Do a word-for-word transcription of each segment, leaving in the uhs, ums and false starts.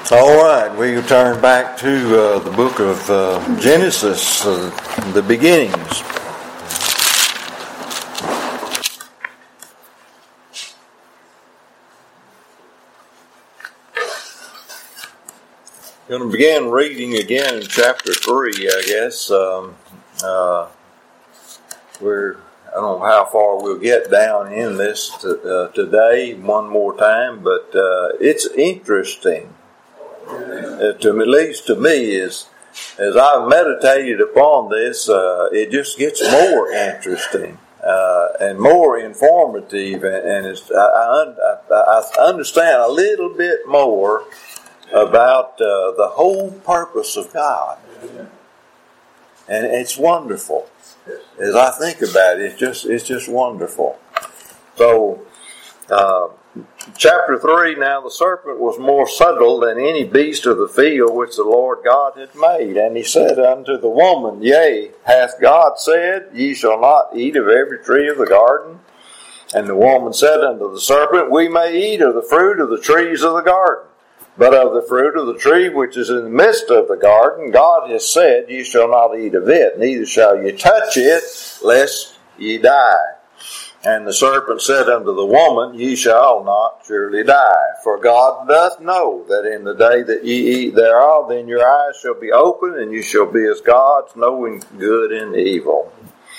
All right, we turn back to uh, the book of uh, Genesis, uh, the beginnings. I'm going to begin reading again in chapter three, I guess. Um, uh, we're I don't know how far we'll get down in this to, uh, today, one more time, but uh, it's interesting. Uh, to at least to me, is as I've meditated upon this, uh, it just gets more interesting uh, and more informative, and, and it's, I, I, I understand a little bit more about uh, the whole purpose of God, and it's wonderful. As I think about it, it's just it's just wonderful. So. Uh, Chapter three, now the serpent was more subtle than any beast of the field which the Lord God had made. And he said unto the woman, Yea, hath God said, Ye shall not eat of every tree of the garden? And the woman said unto the serpent, We may eat of the fruit of the trees of the garden. But of the fruit of the tree which is in the midst of the garden, God has said, Ye shall not eat of it, neither shall ye touch it, lest ye die. And the serpent said unto the woman, Ye shall not surely die. For God doth know that in the day that ye eat thereof, then your eyes shall be opened, and you shall be as gods, knowing good and evil.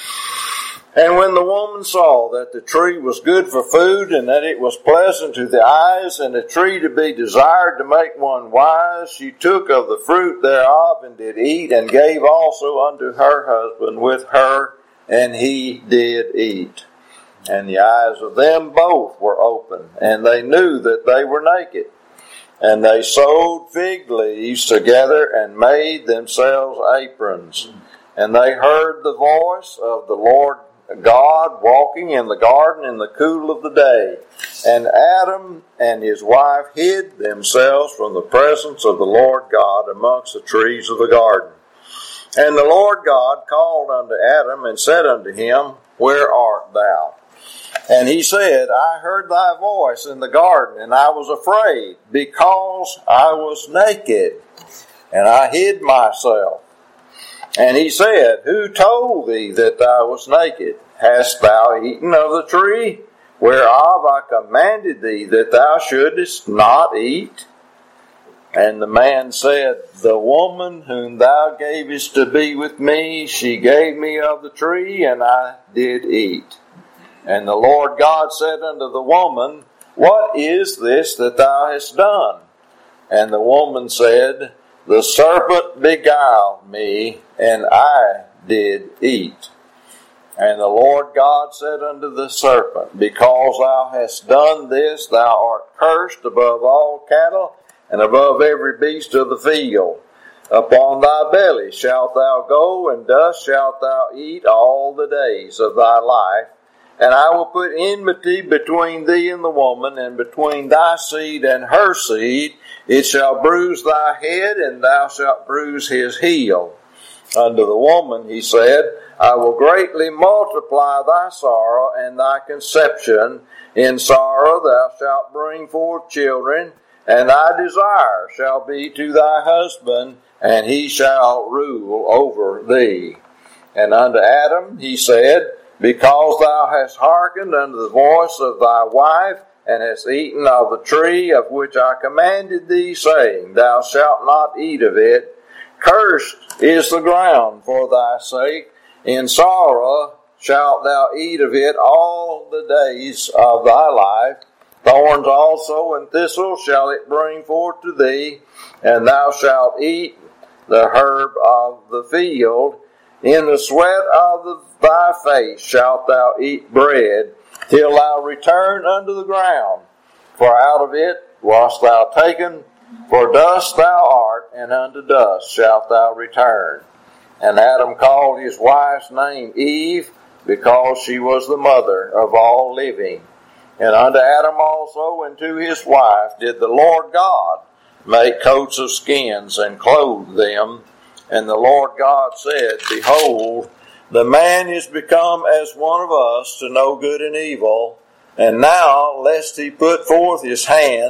And when the woman saw that the tree was good for food, and that it was pleasant to the eyes, and a tree to be desired to make one wise, she took of the fruit thereof, and did eat, and gave also unto her husband with her, and he did eat. And the eyes of them both were open, and they knew that they were naked. And they sewed fig leaves together and made themselves aprons. And they heard the voice of the Lord God walking in the garden in the cool of the day. And Adam and his wife hid themselves from the presence of the Lord God amongst the trees of the garden. And the Lord God called unto Adam and said unto him, Where art thou? And he said, I heard thy voice in the garden, and I was afraid, because I was naked, and I hid myself. And he said, Who told thee that thou wast naked? Hast thou eaten of the tree, whereof I commanded thee that thou shouldest not eat? And the man said, The woman whom thou gavest to be with me, she gave me of the tree, and I did eat. And the Lord God said unto the woman, What is this that thou hast done? And the woman said, The serpent beguiled me, and I did eat. And the Lord God said unto the serpent, Because thou hast done this, thou art cursed above all cattle, and above every beast of the field. Upon thy belly shalt thou go, and dust shalt thou eat all the days of thy life. And I will put enmity between thee and the woman, and between thy seed and her seed. It shall bruise thy head, and thou shalt bruise his heel. Unto the woman he said, I will greatly multiply thy sorrow and thy conception. In sorrow thou shalt bring forth children, and thy desire shall be to thy husband, and he shall rule over thee. And unto Adam he said, Because thou hast hearkened unto the voice of thy wife, and hast eaten of the tree of which I commanded thee, saying, Thou shalt not eat of it. Cursed is the ground for thy sake. In sorrow shalt thou eat of it all the days of thy life. Thorns also and thistles shall it bring forth to thee, and thou shalt eat the herb of the field. In the sweat of the, thy face shalt thou eat bread, till thou return unto the ground. For out of it wast thou taken, for dust thou art, and unto dust shalt thou return. And Adam called his wife's name Eve, because she was the mother of all living. And unto Adam also and to his wife did the Lord God make coats of skins, and clothe them. And the Lord God said, Behold, the man is become as one of us to know good and evil. And now, lest he put forth his hand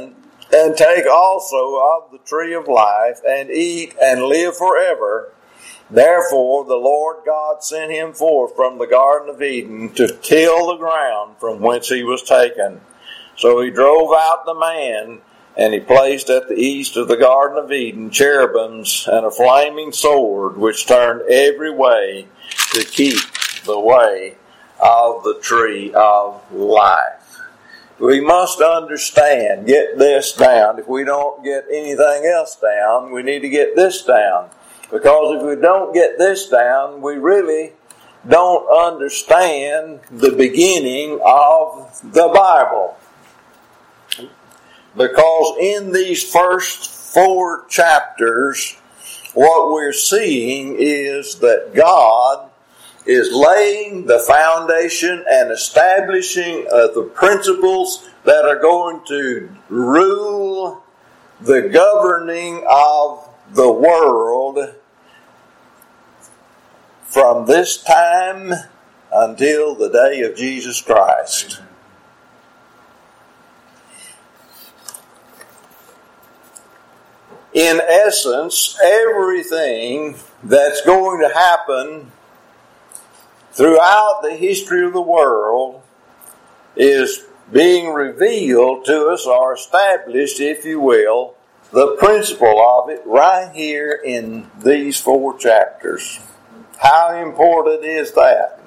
and take also of the tree of life, and eat, and live forever. Therefore the Lord God sent him forth from the Garden of Eden to till the ground from whence he was taken. So he drove out the man, and he placed at the east of the Garden of Eden cherubims and a flaming sword, which turned every way to keep the way of the tree of life. We must understand, get this down. If we don't get anything else down, we need to get this down. Because if we don't get this down, we really don't understand the beginning of the Bible. Because in these first four chapters, what we're seeing is that God is laying the foundation and establishing uh, the principles that are going to rule the governing of the world from this time until the day of Jesus Christ. In essence, everything that's going to happen throughout the history of the world is being revealed to us, or established, if you will, the principle of it right here in these four chapters. How important is that?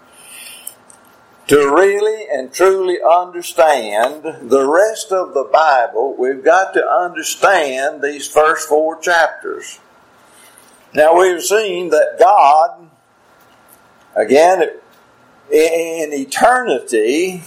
To really and truly understand the rest of the Bible, we've got to understand these first four chapters. Now, we've seen that God, again, in eternity,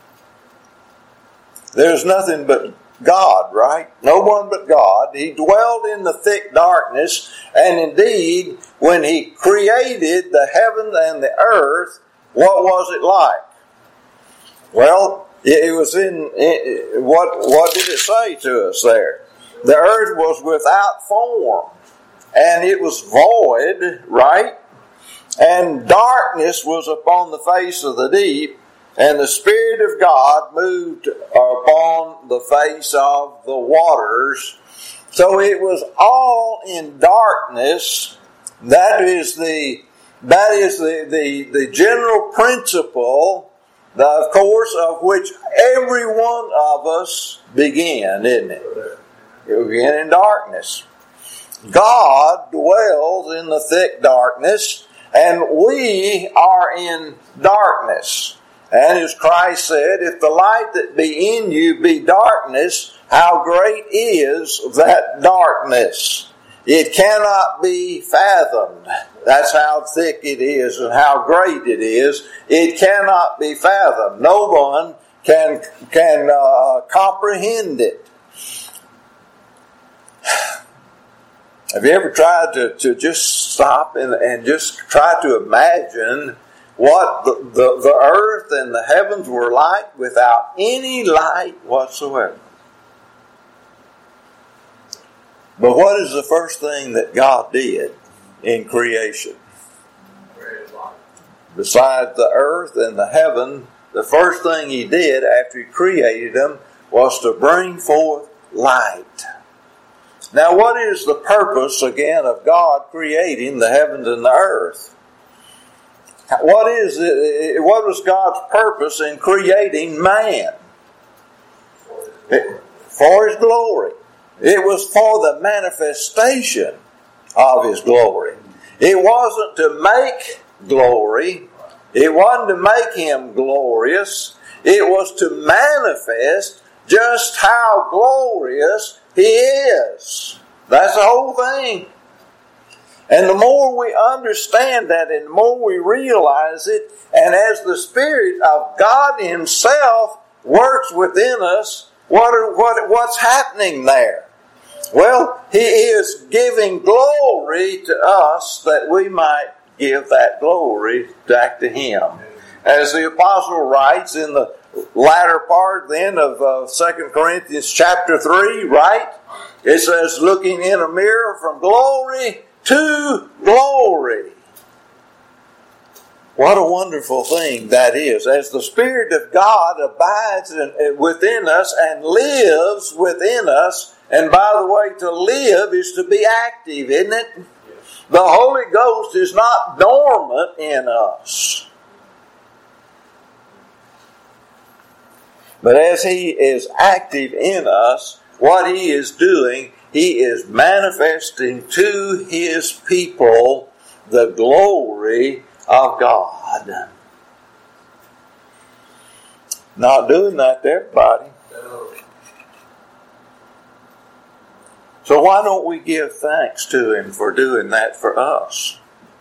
there's nothing but God, right? No one but God. He dwelled in the thick darkness, and indeed, when He created the heaven and the earth, what was it like? Well, it was in, it, what, what did it say to us there? The earth was without form, and it was void, right? And darkness was upon the face of the deep, and the Spirit of God moved upon the face of the waters. So it was all in darkness. That is the that is the, the, the general principle, the, of course, of which every one of us began, isn't it? It began in darkness. God dwells in the thick darkness, and we are in darkness. And as Christ said, if the light that be in you be darkness, how great is that darkness? It cannot be fathomed. That's how thick it is and how great it is. It cannot be fathomed. No one can, can uh, comprehend it. Have you ever tried to, to just stop and, and just try to imagine what the, the, the earth and the heavens were like without any light whatsoever? But what is the first thing that God did in creation? Besides the earth and the heaven, the first thing He did after He created them was to bring forth light. Now, what is the purpose, again, of God creating the heavens and the earth? What is it, what was God's purpose in creating man? It, for His glory. It was for the manifestation of His glory. It wasn't to make glory. It wasn't to make Him glorious. It was to manifest just how glorious He is. That's the whole thing. And the more we understand that, and the more we realize it, and as the Spirit of God Himself works within us, what are, what what's happening there? Well, He is giving glory to us that we might give that glory back to Him. As the apostle writes in the latter part then of uh, Second Corinthians chapter three, right? It says, looking in a mirror from glory to glory. What a wonderful thing that is. As the Spirit of God abides in, within us and lives within us, and by the way, to live is to be active, isn't it? Yes. The Holy Ghost is not dormant in us. But as He is active in us, what He is doing, He is manifesting to His people the glory of God. Not doing that to everybody. So why don't we give thanks to Him for doing that for us?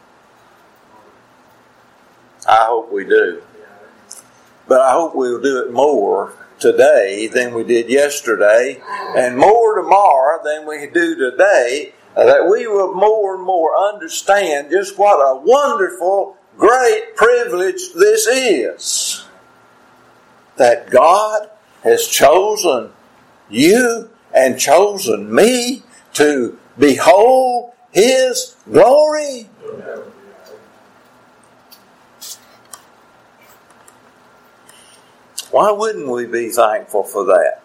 I hope we do. But I hope we'll do it more today than we did yesterday, and more tomorrow than we do today, that we will more and more understand just what a wonderful, great privilege this is. That God has chosen you and chosen me to behold His glory. Why wouldn't we be thankful for that?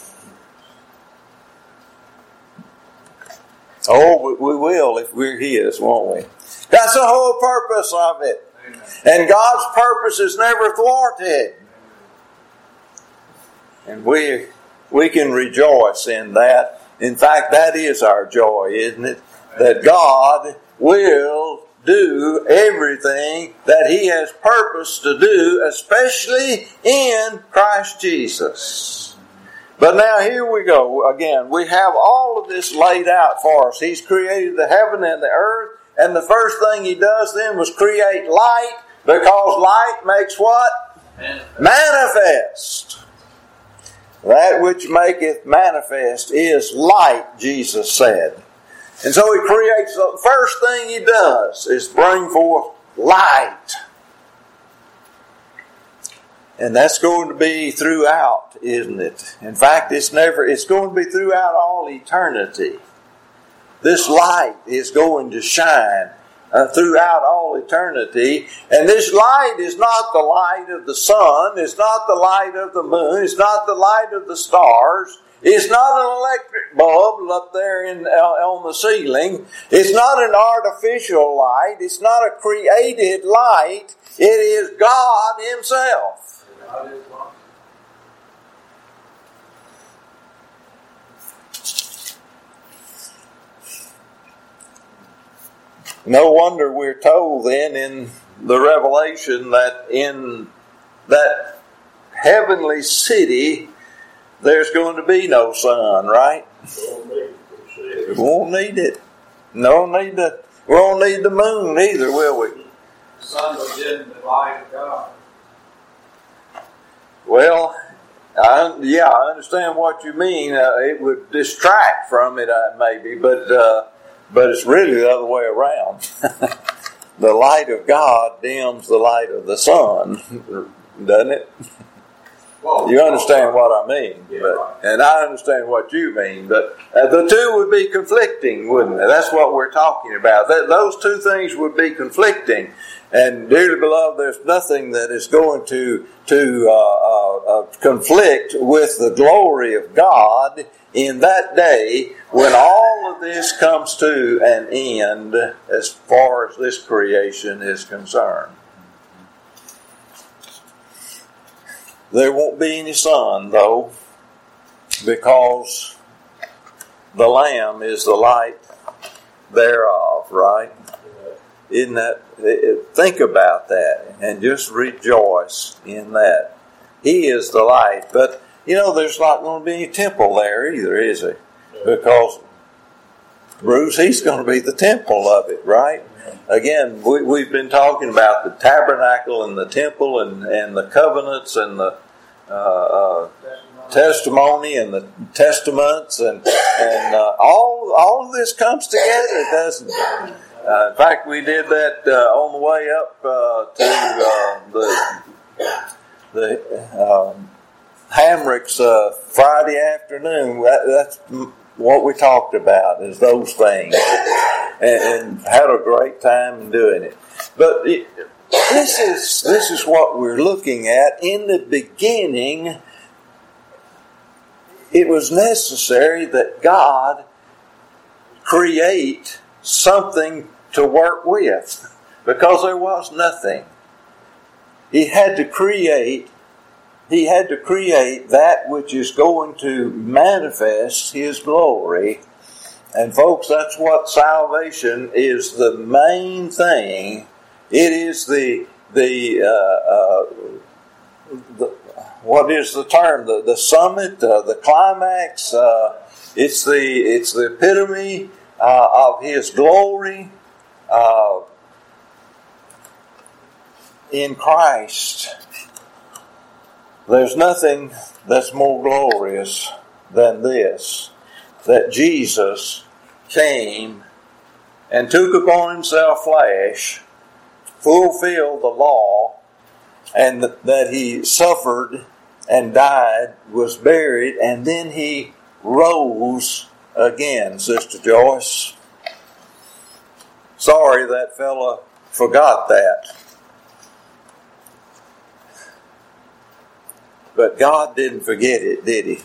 Oh, we will if we're His, won't we? That's the whole purpose of it. Amen. And God's purpose is never thwarted. And we we can rejoice in that. In fact, that is our joy, isn't it? That God will do everything that He has purposed to do, especially in Christ Jesus. But now here we go again. We have all of this laid out for us. He's created the heaven and the earth, and the first thing He does then was create light, because light makes what? Manifest. Manifest. That which maketh manifest is light, Jesus said. And so He creates, the first thing He does is bring forth light. And that's going to be throughout, isn't it? In fact, it's never, it's going to be throughout all eternity. This light is going to shine uh, throughout all eternity. And this light is not the light of the sun. It's not the light of the moon. It's not the light of the stars. It's not an electric bulb up there in, uh, on the ceiling. It's not an artificial light. It's not a created light. It is God Himself. No wonder we're told then in the Revelation that in that heavenly city there's going to be no sun, right? We won't need it. No need the, we won't need the moon either, will we? The sun will dim the light of God. Well, I, yeah, I understand what you mean. Uh, it would distract from it, uh, maybe, but uh, but it's really the other way around. The light of God dims the light of the sun, doesn't it? Well, you understand what I mean, but, and I understand what you mean, but uh, the two would be conflicting, wouldn't they? That's what we're talking about. That, those two things would be conflicting. And dearly beloved, there's nothing that is going to to uh, uh, uh, conflict with the glory of God in that day when all of this comes to an end as far as this creation is concerned. There won't be any sun, though, because the Lamb is the light thereof, right? Isn't that? Think about that and just rejoice in that. He is the light. But, you know, there's not going to be any temple there either, is there? Because Bruce, He's going to be the temple of it, right? Again, we, we've been talking about the tabernacle and the temple and, and the covenants and the uh, uh, testimony and the testaments and and uh, all all of this comes together, doesn't it? Uh, in fact, we did that uh, on the way up uh, to uh, the the um, Hamricks uh, Friday afternoon. That, that's what we talked about, is those things, and, and had a great time in doing it. But it, this is this is what we're looking at. In the beginning, it was necessary that God create something to work with, because there was nothing. He had to create He had to create that which is going to manifest His glory. And folks, that's what salvation is, the main thing. It is the the, uh, uh, the what is the term? The the summit, uh, the climax. Uh, it's the it's the epitome uh, of His glory uh, in Christ. There's nothing that's more glorious than this, that Jesus came and took upon Himself flesh, fulfilled the law, and that He suffered and died, was buried, and then He rose again, Sister Joyce. Sorry that fella forgot that. But God didn't forget it, did He?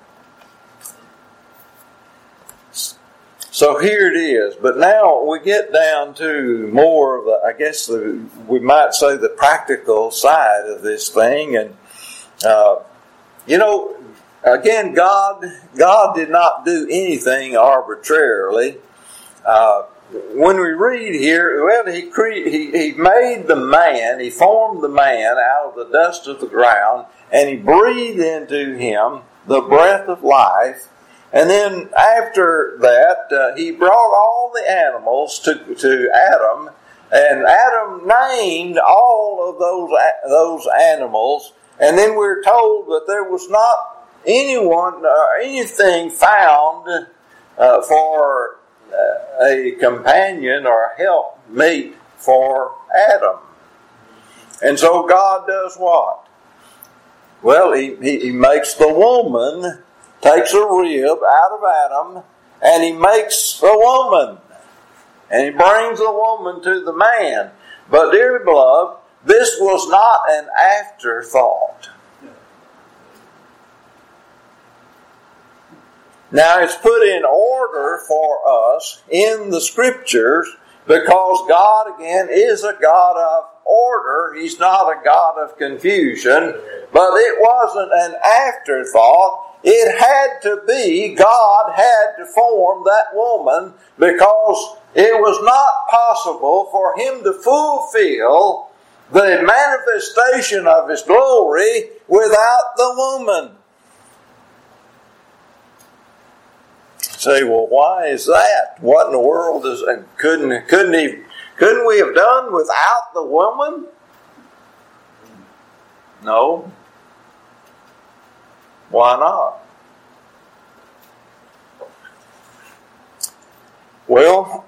So here it is. But now we get down to more of the, I guess the, we might say the practical side of this thing. And, uh, you know, again, God, God did not do anything arbitrarily. Uh, when we read here, well, he, cre- he, he made the man, He formed the man out of the dust of the ground, and He breathed into him the breath of life. And then after that, uh, He brought all the animals to, to Adam, and Adam named all of those, those animals. And then we're told that there was not anyone or anything found uh, for uh, a companion or a helpmate for Adam. And so God does what? Well, he, he, he makes the woman, takes a rib out of Adam, and He makes the woman. And He brings the woman to the man. But dear beloved, this was not an afterthought. Now it's put in order for us in the Scriptures, because God, again, is a God of order. He's not a God of confusion. But it wasn't an afterthought. It had to be, God had to form that woman, because it was not possible for Him to fulfill the manifestation of His glory without the woman. Say, well, why is that? What in the world is? Couldn't couldn't he? Couldn't we have done without the woman? No. Why not? Well,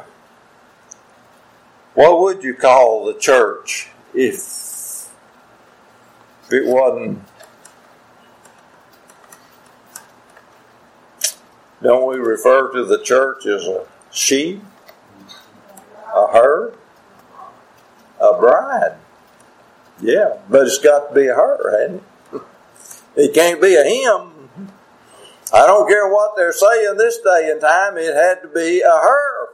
what would you call the church if it wasn't? Don't we refer to the church as a sheep, a herd, a bride? Yeah, but it's got to be a her, hasn't it? It can't be a him. I don't care what they're saying this day and time, it had to be a her.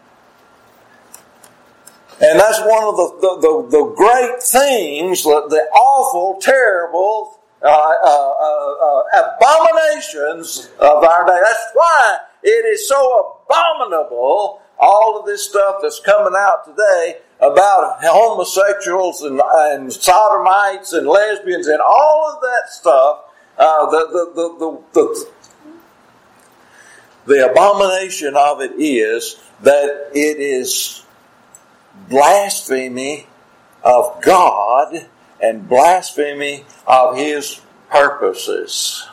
And that's one of the, the, the, the great things, the awful, terrible uh, uh, uh, uh, abominations of our day. That's why it is so abominable, all of this stuff that's coming out today about homosexuals and, and sodomites and lesbians and all of that stuff. Uh, the, the, the, the, the, the abomination of it is that it is blasphemy of God and blasphemy of His purposes.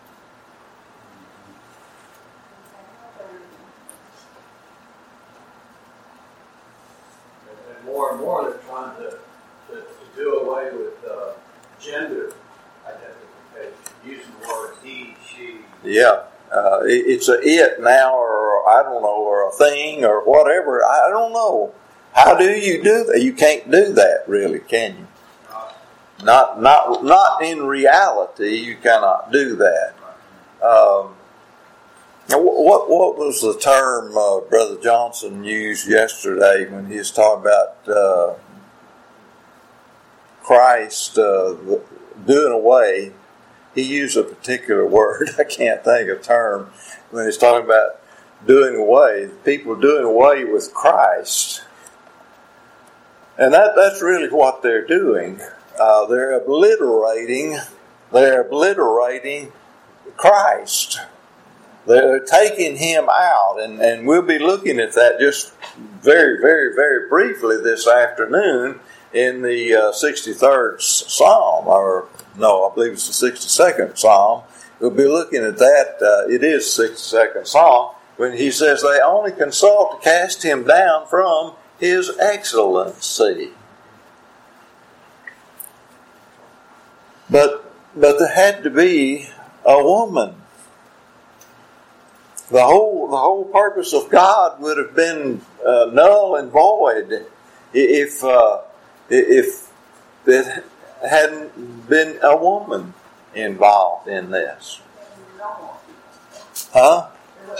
And more and more they're trying to, to, to do away with uh, gender identification, using the word he, she. Yeah, uh, it, it's a it now, or I don't know, or a thing, or whatever. I don't know How do you do that? You can't do that, really, can you? Not, not, not in reality. You cannot do that. Um, what, what was the term uh, Brother Johnson used yesterday when he was talking about uh, Christ uh, doing away? He used a particular word. I can't think of a term when he's talking about doing away. People doing away with Christ. And that, that's really what they're doing. Uh, they're obliterating, they're obliterating Christ. They're taking Him out. And, and we'll be looking at that just very, very, very briefly this afternoon in the uh, sixty-third Psalm. Or, no, I believe it's the sixty-second Psalm. We'll be looking at that. Uh, it is sixty-second Psalm. When he says they only consult to cast Him down from His excellency. But but there had to be a woman. The whole the whole purpose of God would have been uh, null and void if uh, if it hadn't been a woman involved in this. Huh?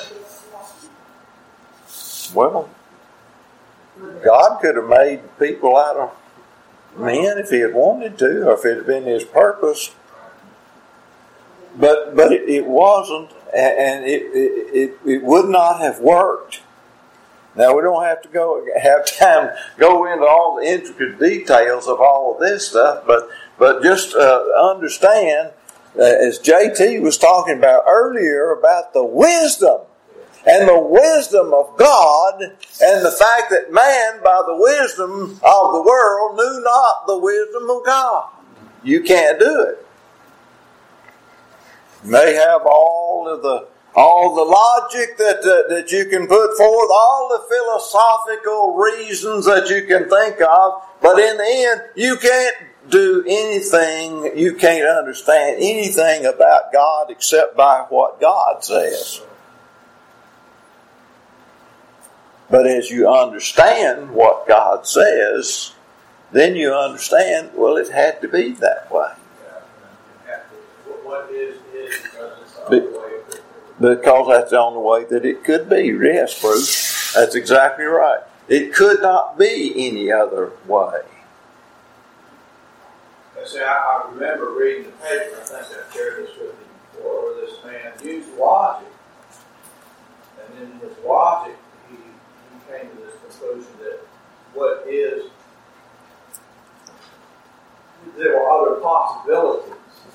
Well, God could have made people out of men if He had wanted to, or if it had been His purpose. But but it, it wasn't, and it, it it would not have worked. Now we don't have to go have time go into all the intricate details of all of this stuff, but but just uh, understand, uh, as J T was talking about earlier, about the wisdom. And the wisdom of God, and the fact that man, by the wisdom of the world, knew not the wisdom of God. You can't do it. You may have all of the all the logic that uh, that you can put forth, all the philosophical reasons that you can think of, but in the end, you can't do anything. You can't understand anything about God except by what God says. But as you understand what God says, then you understand, well, it had to be that way. What is, is because it's the only way. Because that's the only way that it could be. Yes, Bruce, that's exactly right. It could not be any other way. See, I, I remember reading the paper, I think I've shared this with you before, where this man used logic. And in his logic, came to this conclusion that what is, there were other possibilities.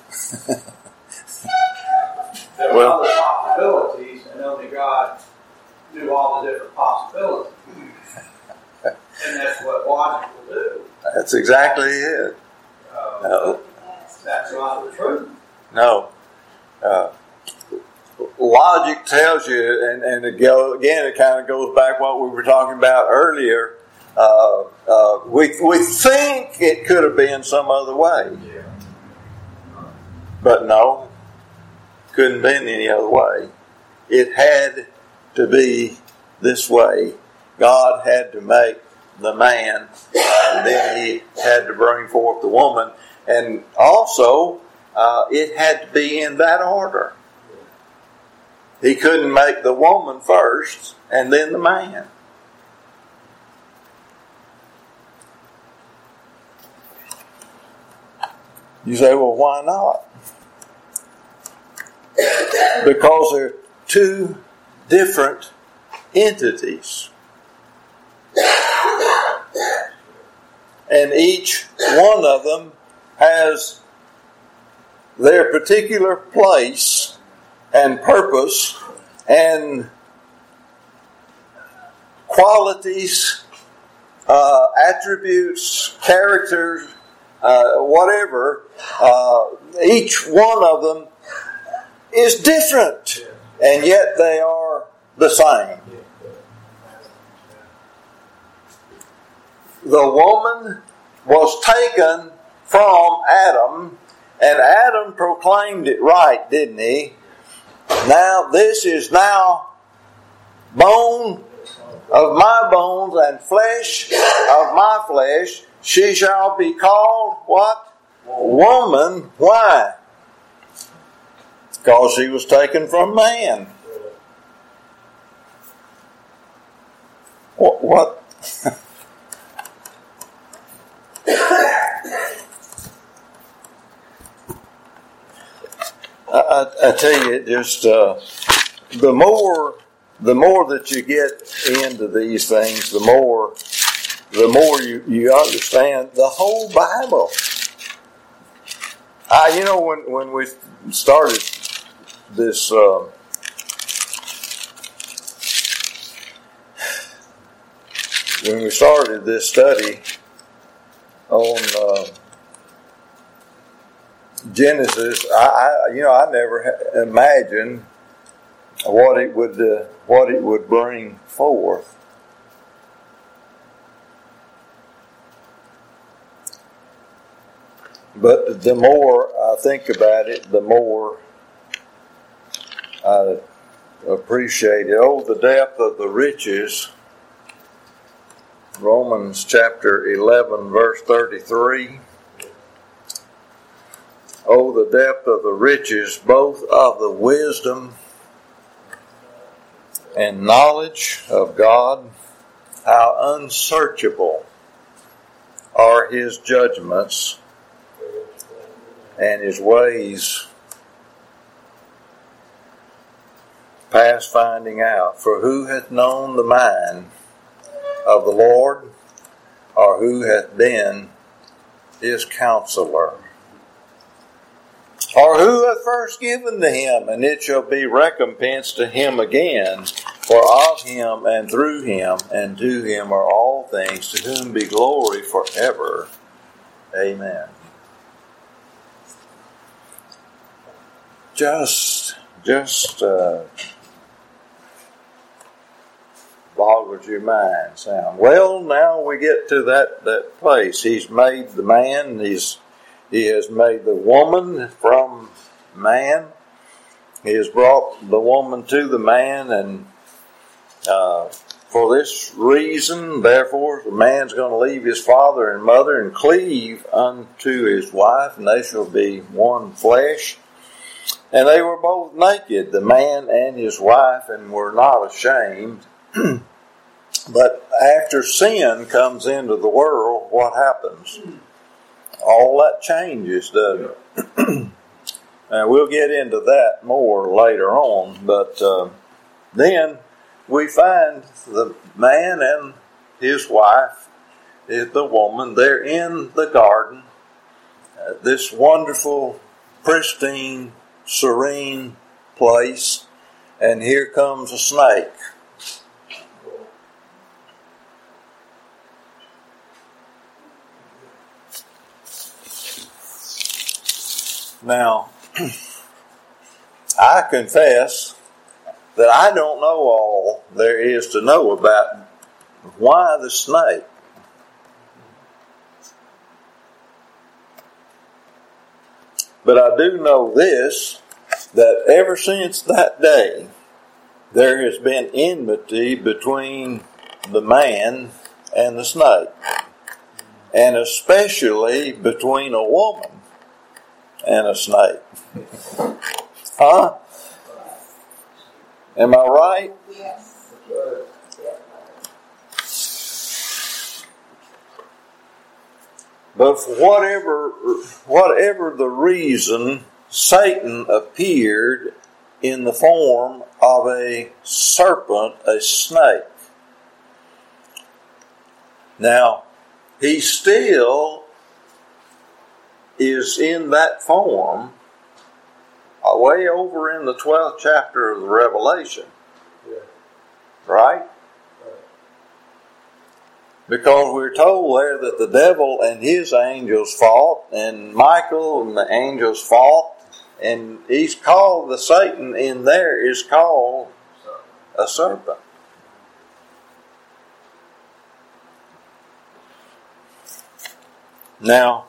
there were well, other possibilities, and only God knew all the different possibilities. And that's what logic will do. That's exactly it. Uh, no. That's not the truth. No. Uh, Logic tells you, and, and again, it kind of goes back what we were talking about earlier. Uh, uh, we we think it could have been some other way, but no, couldn't have been any other way. It had to be this way. God had to make the man, and then He had to bring forth the woman, and also uh, it had to be in that order. He couldn't make the woman first and then the man. You say, well, why not? Because they're two different entities. And each one of them has their particular place and purpose and qualities, uh, attributes, characters, uh, whatever. Uh, each one of them is different, and yet they are the same. The woman was taken from Adam, and Adam proclaimed it right, didn't he? Now, this is now bone of my bones and flesh of my flesh. She shall be called what? Woman. Why? Because she was taken from man. What? What? I, I tell you, just uh, the more the more that you get into these things, the more the more you, you understand the whole Bible. I, you know, when when we started this. Uh, When we started this study on uh, Genesis, I, I, you know, I never imagined what it would uh, what it would bring forth. But the more I think about it, the more I appreciate it. Oh, the depth of the riches. Romans chapter eleven, verse thirty-three. Oh, the depth of the riches, both of the wisdom and knowledge of God, how unsearchable are His judgments and His ways past finding out. For who hath known the mind of the Lord, or who hath been His counselor? Or who hath first given to Him, and it shall be recompensed to Him again? For of Him, and through Him, and to Him are all things, to whom be glory forever. Amen. Just, just, uh, boggles your mind, sound. Well, now we get to that, that place. He's made the man, he's, he has made the woman from man. He has brought the woman to the man, and uh, for this reason, therefore, the man's going to leave his father and mother and cleave unto his wife, and they shall be one flesh. And they were both naked, the man and his wife, and were not ashamed. But after sin comes into the world, what happens? All that changes, doesn't it? And we'll get into that more later on. But uh, then we find the man and his wife, the woman, they're in the garden. Uh, this wonderful, pristine, serene place. And here comes a snake. Now, I confess that I don't know all there is to know about why the snake. But I do know this, that ever since that day, there has been enmity between the man and the snake. And especially between a woman and a snake. Huh? Am I right? Yes. But for whatever, whatever the reason, Satan appeared in the form of a serpent, a snake. Now, he still is in that form way over in the twelfth chapter of the Revelation. Yeah. Right? Because we're told there that the devil and his angels fought, and Michael and the angels fought, and he's called, the Satan in there is called a serpent. Now,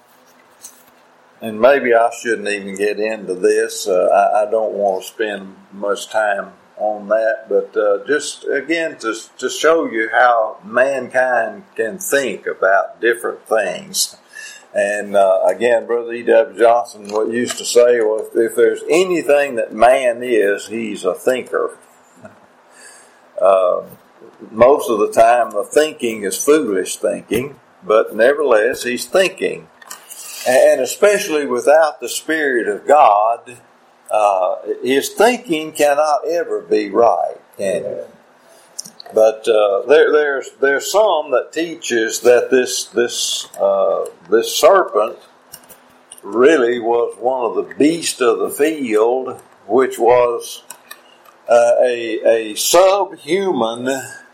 and maybe I shouldn't even get into this. Uh, I, I don't want to spend much time on that, but uh, just again to to show you how mankind can think about different things. And uh, again, Brother E W Johnson what used to say was, if there's anything that man is, he's a thinker. Uh, most of the time, the thinking is foolish thinking, but nevertheless, he's thinking. And especially without the Spirit of God, uh, his thinking cannot ever be right, can it? But uh, there, there's there's some that teaches that this this uh, this serpent really was one of the beasts of the field, which was uh, a a subhuman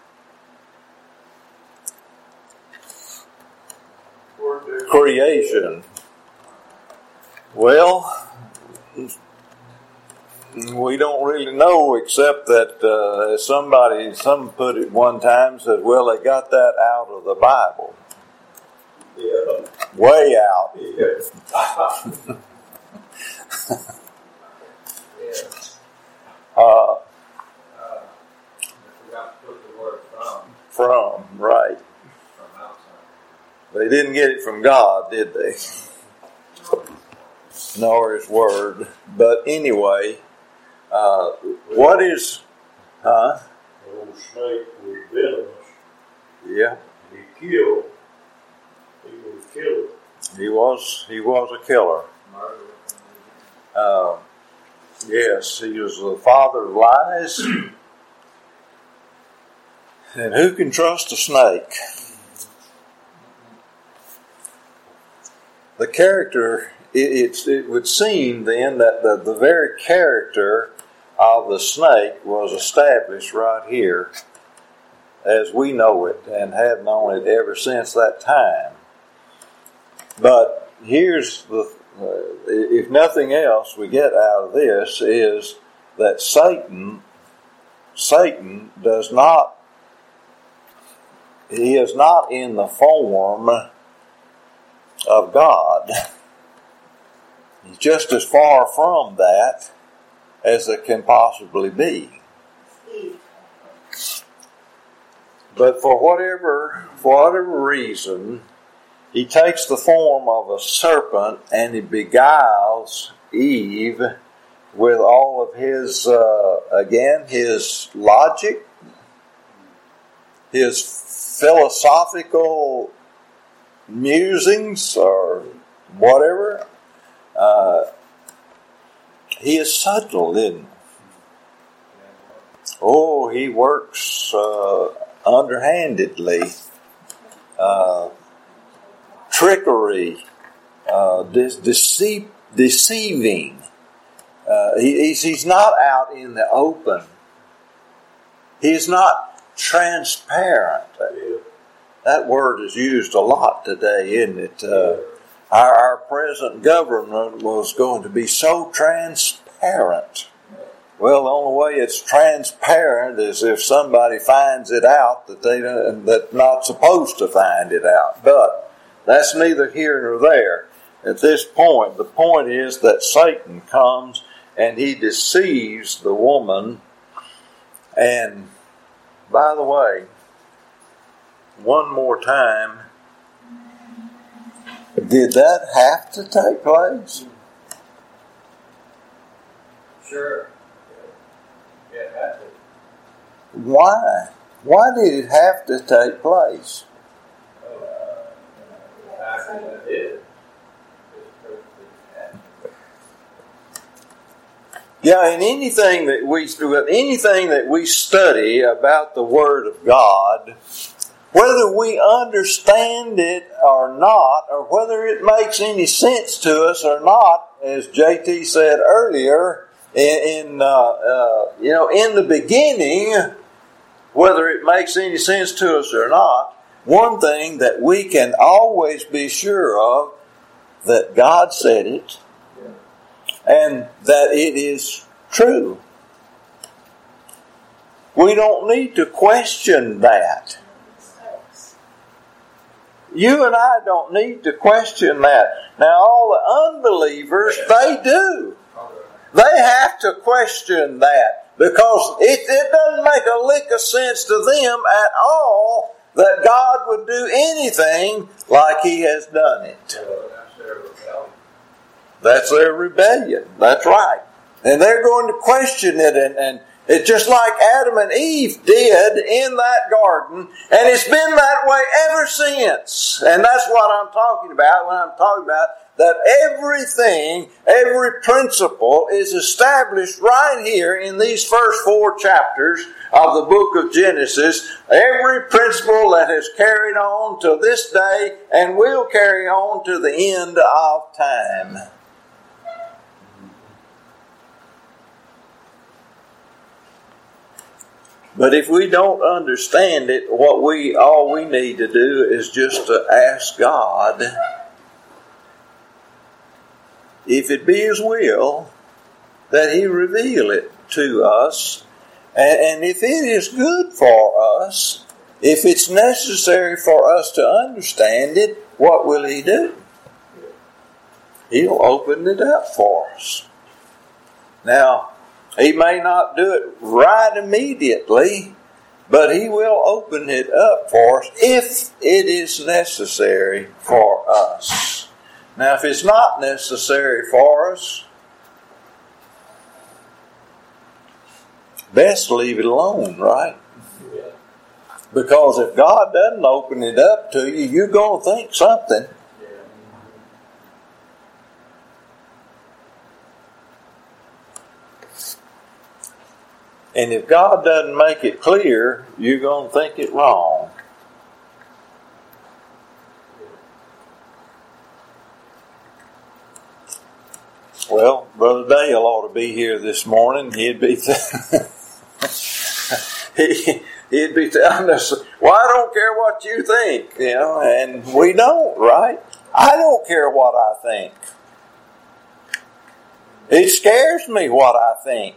creation. Well, we don't really know, except that uh, somebody, some put it one time, said, well, they got that out of the Bible. Yeah. Way out. Yeah. yeah. Uh, uh, I forgot to put the word from. From, right. From outside. They didn't get it from God, did they? Nor His Word. But anyway, uh, what is, huh? The old snake was venomous. Yeah. He killed. He was a killer. He was, he was a killer. Uh, yes, he was the father of lies. And who can trust a snake? The character, it, it's, it would seem then that the, the very character of the snake was established right here as we know it and have known it ever since that time. But here's the, uh, if nothing else we get out of this is that Satan, Satan does not, he is not in the form of God. He's just as far from that as it can possibly be. But for whatever, for whatever reason, he takes the form of a serpent and he beguiles Eve with all of his, uh, again, his logic, his philosophical musings or whatever. Uh, he is subtle, isn't he? Oh, he works uh, underhandedly. Uh, trickery, uh, de- deceit, deceiving. Uh, he, he's, he's not out in the open. He's not transparent. That word is used a lot today, isn't it? Uh, our, our present government was going to be so transparent. Well, the only way it's transparent is if somebody finds it out that they that's not supposed to find it out. But that's neither here nor there. At this point, the point is that Satan comes and he deceives the woman. And by the way, one more time, did that have to take place? Sure. Yeah, it had to. Why? Why did it have to take place? Yeah, and anything that we anything that we study about the Word of God, whether we understand it or not, or whether it makes any sense to us or not, as J T said earlier, in, in uh, uh, you know, in the beginning, whether it makes any sense to us or not, one thing that we can always be sure of, that God said it, and that it is true. We don't need to question that. You and I don't need to question that. Now, all the unbelievers, they do. They have to question that. because it, it doesn't make a lick of sense to them at all that God would do anything like He has done it. That's their rebellion. That's their rebellion. That's right. And they're going to question it, and, and it's just like Adam and Eve did in that garden, and it's been that way ever since. And that's what I'm talking about when I'm talking about that everything, every principle is established right here in these first four chapters of the book of Genesis. Every principle that has carried on to this day and will carry on to the end of time. But if we don't understand it, what we all we need to do is just to ask God, if it be His will, that He reveal it to us. And, and if it is good for us, if it's necessary for us to understand it, what will He do? He'll open it up for us. Now, He may not do it right immediately, but He will open it up for us if it is necessary for us. Now, if it's not necessary for us, best leave it alone, right? Because if God doesn't open it up to you, you're going to think something. And if God doesn't make it clear, you're going to think it wrong. Well, Brother Dale ought to be here this morning. He'd be th- he, he'd be telling us, well, I don't care what you think, you know, and we don't, right? I don't care what I think. It scares me what I think.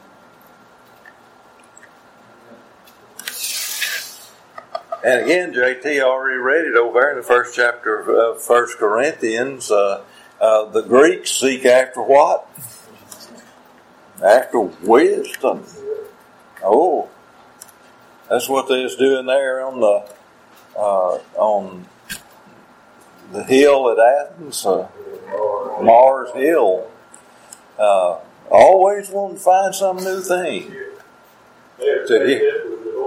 And again, J T already read it over there in the first chapter of First Corinthians. Uh, uh, the Greeks seek after what? After wisdom. Oh, that's what they was doing there on the uh, on the hill at Athens, uh, Mars Hill. Uh, always wanting to find some new thing to hear.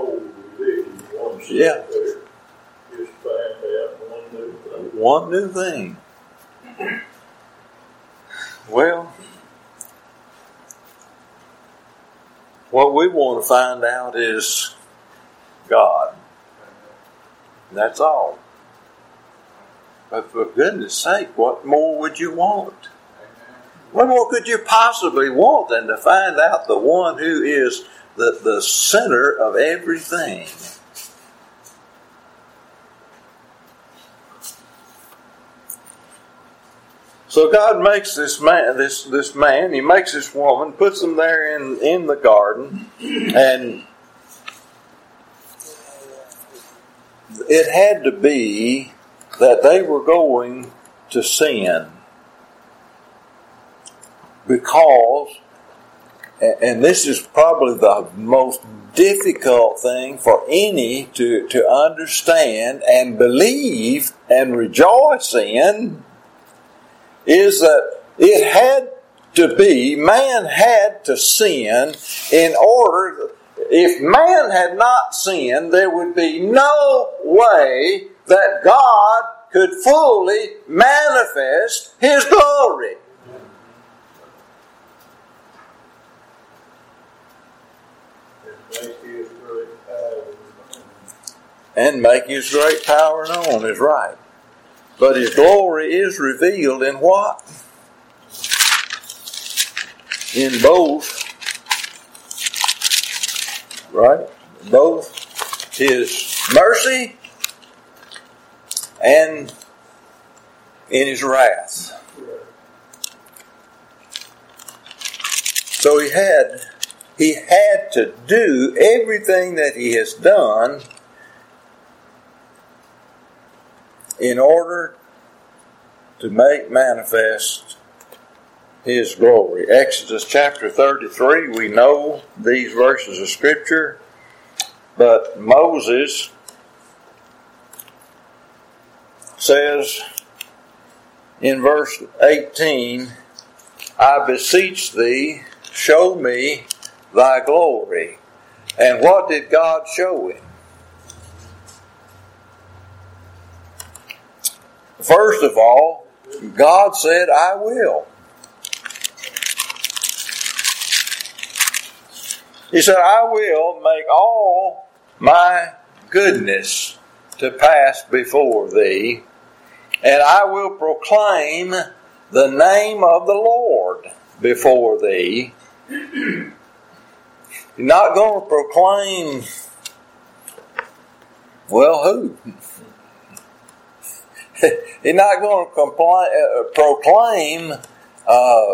Yeah. Just find out one new thing. One new thing. Well, what we want to find out is God. That's all. But for goodness sake, what more would you want? What more could you possibly want than to find out the one who is the, the center of everything? So God makes this man, this this man, He makes this woman, puts them there in, in the garden, and it had to be that they were going to sin. Because, and this is probably the most difficult thing for any to, to understand and believe and rejoice in, is that it had to be, man had to sin in order, if man had not sinned, there would be no way that God could fully manifest His glory. And make His great power known is right. But His glory is revealed in what? In both, right? Both His mercy and in His wrath. So He had, He had to do everything that He has done in order to make manifest His glory. Exodus chapter thirty-three, we know these verses of Scripture, but Moses says in verse eighteen, I beseech thee, show me thy glory. And what did God show him? First of all, God said, I will. He said, I will make all my goodness to pass before thee, and I will proclaim the name of the Lord before thee. You're not going to proclaim, well, who? You're not going to compli- uh, proclaim uh,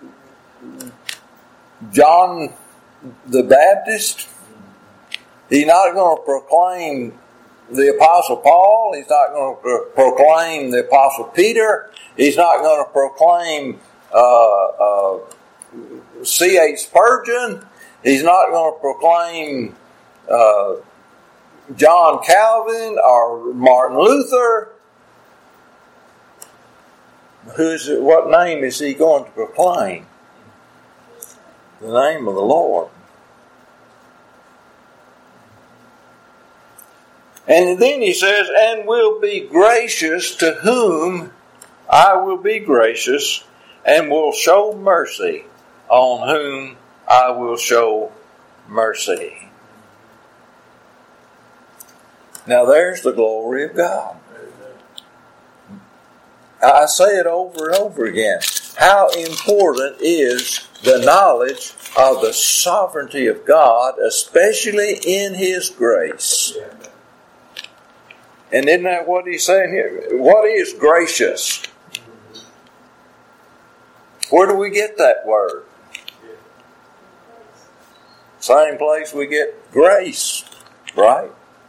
John the Baptist. He's not going to proclaim the Apostle Paul. He's not going to pro- proclaim the Apostle Peter. He's not going to proclaim uh, uh, C H Spurgeon. He's not going to proclaim uh, John Calvin or Martin Luther. Who's what name is he going to proclaim? The name of the Lord. And then he says, and will be gracious to whom I will be gracious, and will show mercy on whom I will show mercy. Now there's the glory of God. I say it over and over again. How important is the knowledge of the sovereignty of God, especially in His grace? And isn't that what he's saying here? What is gracious? Where do we get that word? Same place we get grace, right?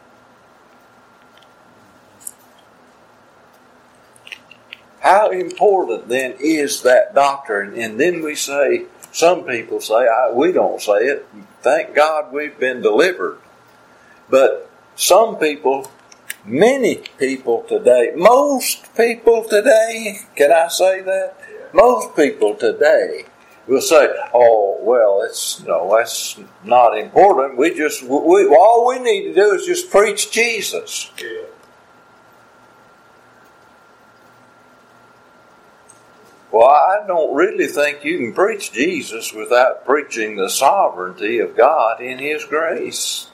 How important then is that doctrine? And then we say, some people say, I, we don't say it. Thank God we've been delivered. But some people, many people today, most people today, can I say that? Most people today will say, oh, well, it's no, that's not important. We just, we, all we need to do is just preach Jesus. Yeah. Well, I don't really think you can preach Jesus without preaching the sovereignty of God in His grace.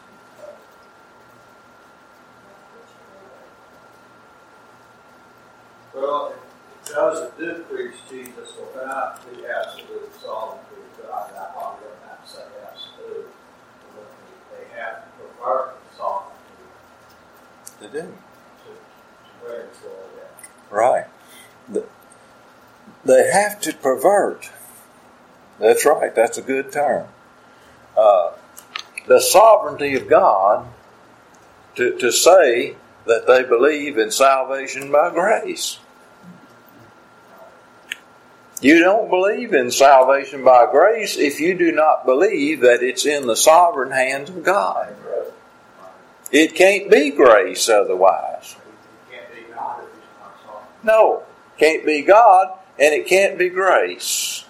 Well, if Joseph did preach Jesus without the absolute sovereignty of God, I probably don't have to say absolute, but they have to pervert the sovereignty They do. to, to where it's going down. Right. The, They have to pervert. That's right. That's a good term. Uh, the sovereignty of God to, to say that they believe in salvation by grace. You don't believe in salvation by grace if you do not believe that it's in the sovereign hands of God. It can't be grace otherwise. It can't be God if it's not sovereign. No, can't be God. And it can't be grace.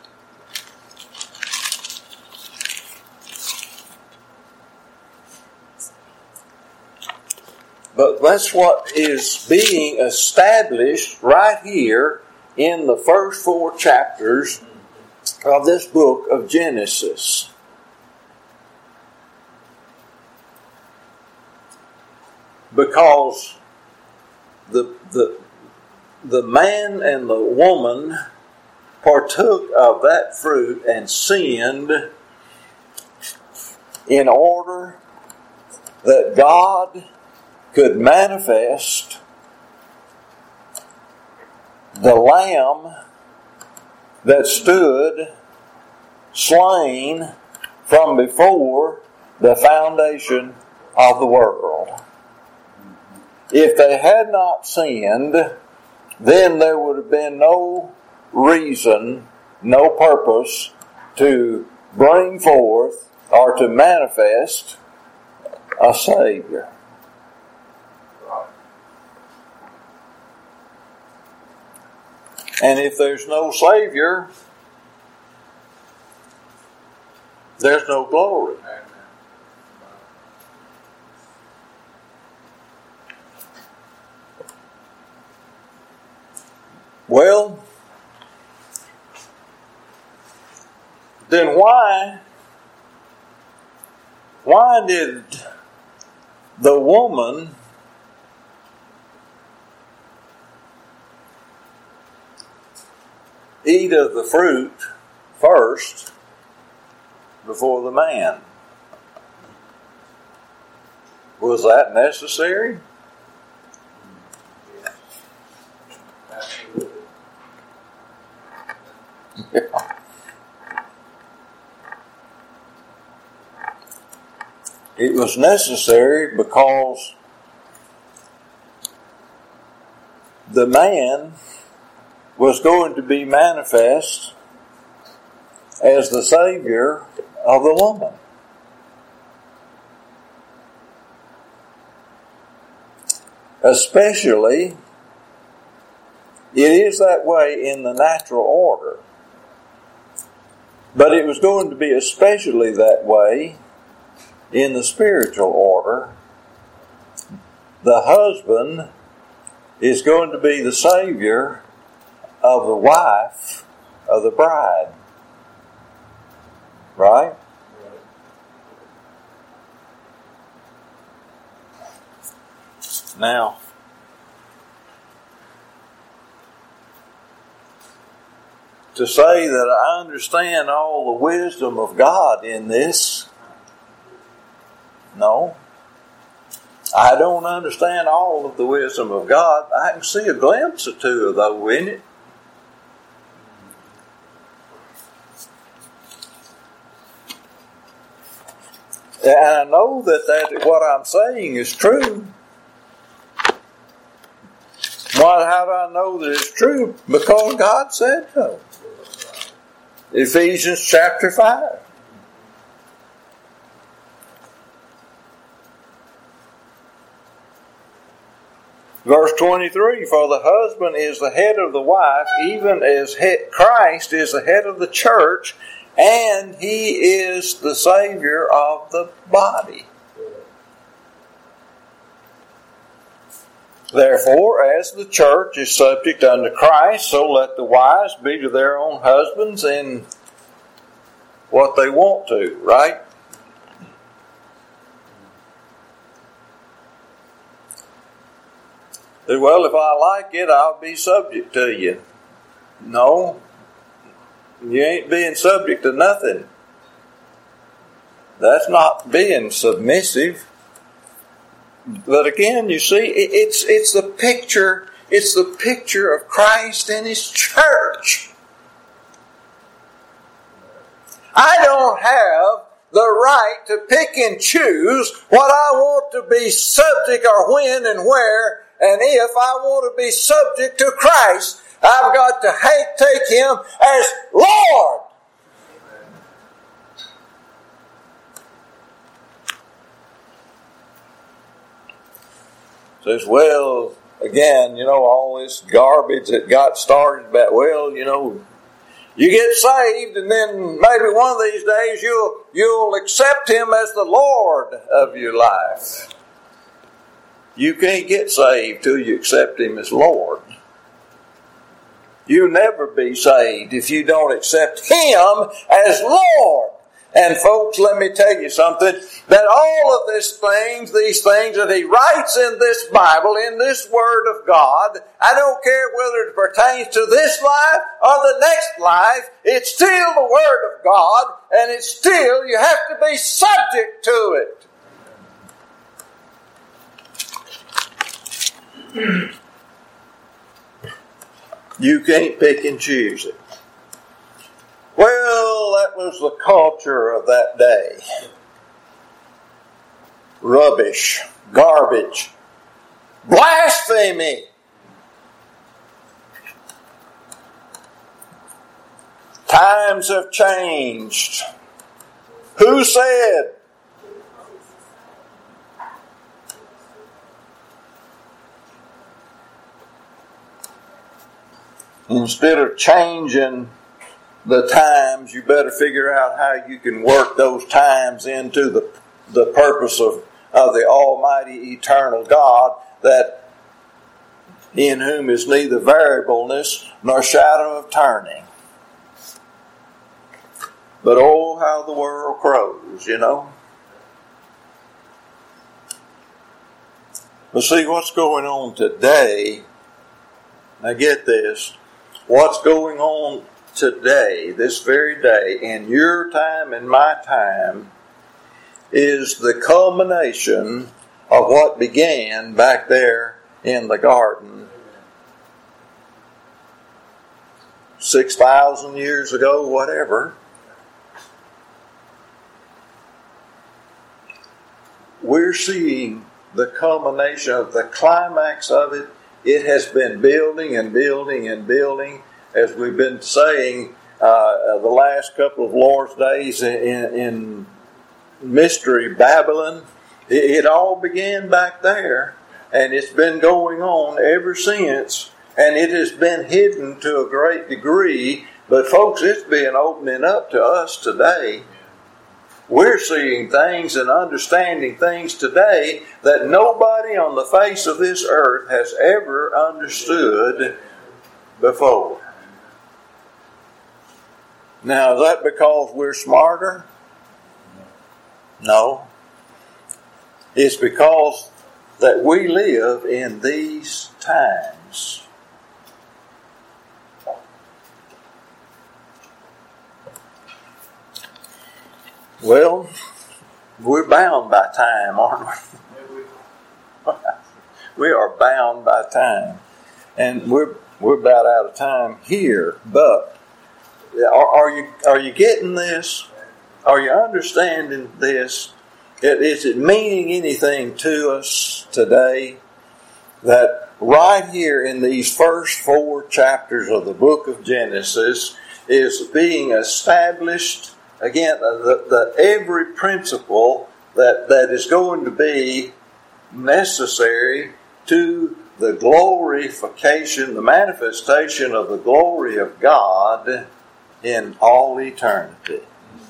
But that's what is being established right here in the first four chapters of this book of Genesis. Because the the The man and the woman partook of that fruit and sinned in order that God could manifest the Lamb that stood slain from before the foundation of the world. If they had not sinned, then there would have been no reason no purpose to bring forth or to manifest a Savior. And if there's no Savior, there's no glory. Well, then why, why did the woman eat of the fruit first before the man? Was that necessary? Absolutely. Yeah. It was necessary because the man was going to be manifest as the Savior of the woman. Especially, it is that way in the natural order. But it was going to be especially that way in the spiritual order. The husband is going to be the Savior of the wife of the bride. Right? Now, to say that I understand all the wisdom of God in this, no. I don't understand all of the wisdom of God. I can see a glimpse or two of those in it. And I know that, that what I'm saying is true. Why, how do I know that it's true? Because God said so. Ephesians chapter five. Verse twenty-three, for the husband is the head of the wife, even as Christ is the head of the church, and he is the Savior of the body. Therefore, as the church is subject unto Christ, so let the wives be to their own husbands in what they want to, right? Well, if I like it, I'll be subject to you. No, you ain't being subject to nothing. That's not being submissive. But again, you see, it's it's the picture, it's the picture of Christ and His church. I don't have the right to pick and choose what I want to be subject or when and where, and if I want to be subject to Christ, I've got to hate, take Him as Lord. Says, well, again, you know, all this garbage that got started about, well, you know, you get saved and then maybe one of these days you'll you'll accept Him as the Lord of your life. You can't get saved till you accept Him as Lord. You'll never be saved if you don't accept Him as Lord. And folks, let me tell you something, that all of these things, these things that He writes in this Bible, in this Word of God, I don't care whether it pertains to this life or the next life, it's still the Word of God, and it's still, you have to be subject to it. You can't pick and choose it. Well, that was the culture of that day. Rubbish, garbage, blasphemy. Times have changed. Who said? Instead of changing the times, you better figure out how you can work those times into the, the purpose of, of the Almighty Eternal God, that in whom is neither variableness nor shadow of turning. But oh, how the world crows, you know. But see, what's going on today, now get this, what's going on today, this very day, in your time and my time, is the culmination of what began back there in the garden six thousand years ago, whatever. We're seeing the culmination of the climax of it. It has been building and building and building, as we've been saying uh, the last couple of Lord's days in, in Mystery Babylon. It, it all began back there, and it's been going on ever since, and it has been hidden to a great degree. But folks, it's been opening up to us today. We're seeing things and understanding things today that nobody on the face of this earth has ever understood before. Now, is that because we're smarter? No. It's because that we live in these times. Well, we're bound by time, aren't we? We are bound by time. And we're we're about out of time here. But are, are you are you getting this? Are you understanding this? Is it meaning anything to us today that right here in these first four chapters of the book of Genesis is being established? Again, the, the every principle that, that is going to be necessary to the glorification, the manifestation of the glory of God in all eternity.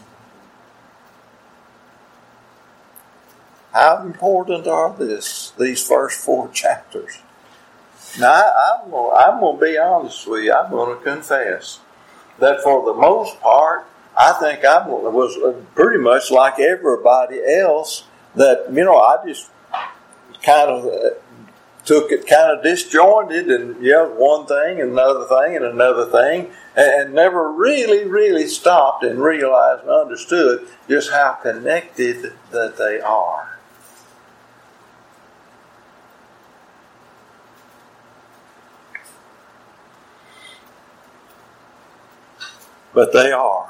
How important are this, these first four chapters? Now, I, I'm going I'm going to be honest with you. I'm going to confess that for the most part, I think I was pretty much like everybody else, that, you know, I just kind of took it kind of disjointed, and, yeah, one thing and another thing and another thing, and never really, really stopped and realized and understood just how connected that they are. But they are.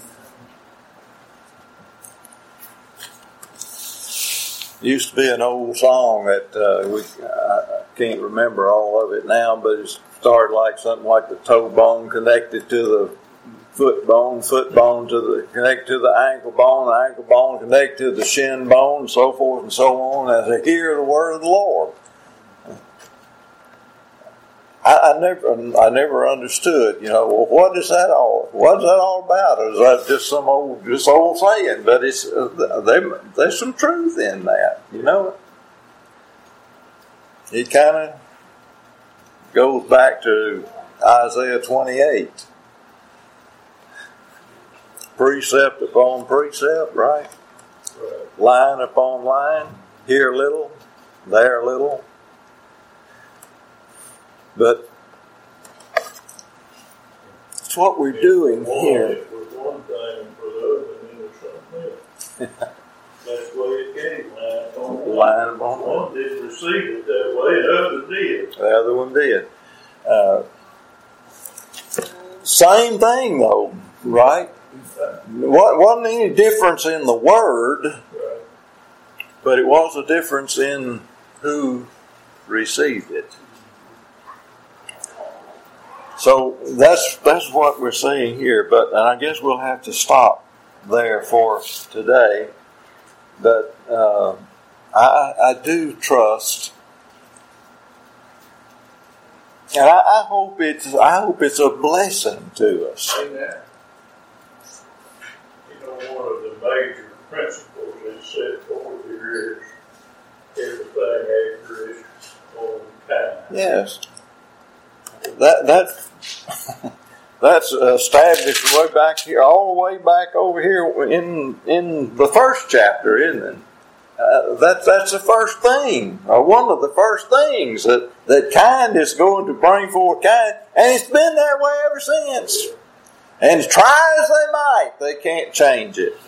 Used to be an old song that uh, we I can't remember all of it now, but it started like something like the toe bone connected to the foot bone, foot bone to the connected to the ankle bone, the ankle bone connected to the shin bone, and so forth and so on, as they hear the word of the Lord. I, I never, I never understood. You know, well, what is that all? What is that all about? Or is that just some old, just old saying? But it's uh, they, there's some truth in that. You know, it kind of goes back to Isaiah twenty-eight, precept upon precept, right? Right. Line upon line, here a little, there a little. But it's what we're doing here. For one thing and for the other, and then there's something else. That's the way it came. Line upon line. Upon line. One didn't receive it that way, the other did. The other one did. Uh, same thing, though, right? What wasn't any difference in the word, Right. but it was a difference in who received it. So that's that's what we're seeing here. But and I guess we'll have to stop there for today. But uh, I, I do trust, and I, I hope it's I hope it's a blessing to us. Amen. You know, one of the major principles is set forth here is everything after its own time. Yes, that that that's established way back here, all the way back over here in in the first chapter, isn't it? Uh, that that's the first thing, or one of the first things that that kind is going to bring forth kind, and it's been that way ever since. And try as they might, they can't change it.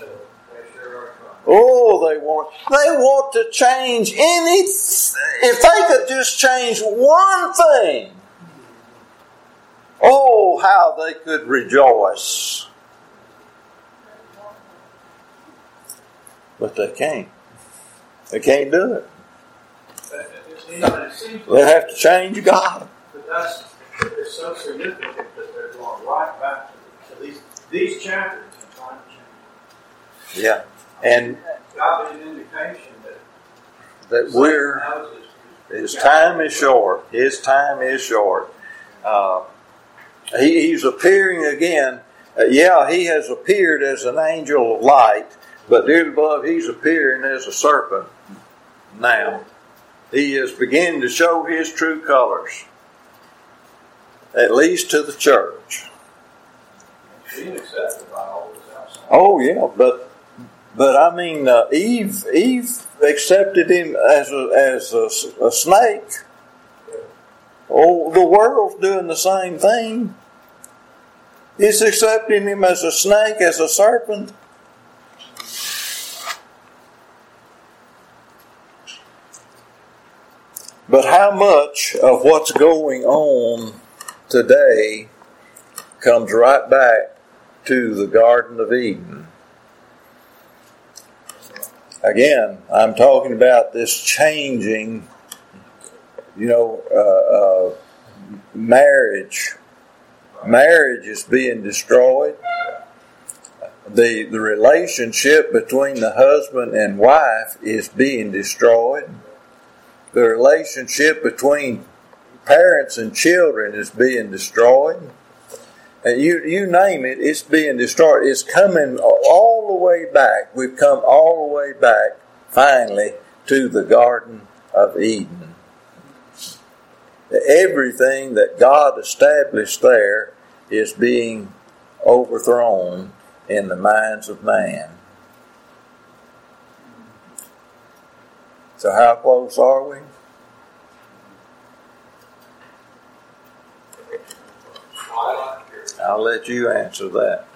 Oh, they want they want to change any. If they could just change one thing, oh, how they could rejoice. But they can't. They can't do it. They have to change God. But that's it's so significant that they're going right back to these these chapters and trying to change. Yeah, and God is an indication that that we're his time is short. His time is short. Uh, he, he's appearing again. Uh, yeah, he has appeared as an angel of light, but dear beloved, he's appearing as a serpent now. He is beginning to show his true colors, at least to the church. being accepted by all this outside. Oh yeah, but but I mean, uh, Eve Eve accepted him as a as a, a snake. Oh, the world's doing the same thing. It's accepting him as a snake, as a serpent. But how much of what's going on today comes right back to the Garden of Eden? Again, I'm talking about this changing, you know, uh, uh, marriage. Marriage is being destroyed. The, the relationship between the husband and wife is being destroyed. The relationship between parents and children is being destroyed. And you, you name it, it's being destroyed. It's coming all the way back. We've come all the way back, finally, to the Garden of Eden. Everything that God established there is being overthrown in the minds of man. So how close are we? I'll let you answer that.